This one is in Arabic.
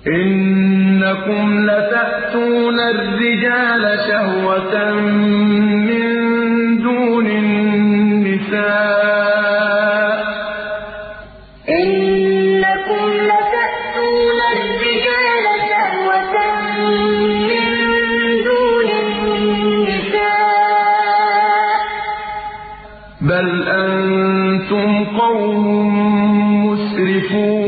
إنكم لتأتون الرجال شهوة من دون النساء إنكم لتأتون الرجال شهوة من دون النساء بل أنتم قوم مسرفون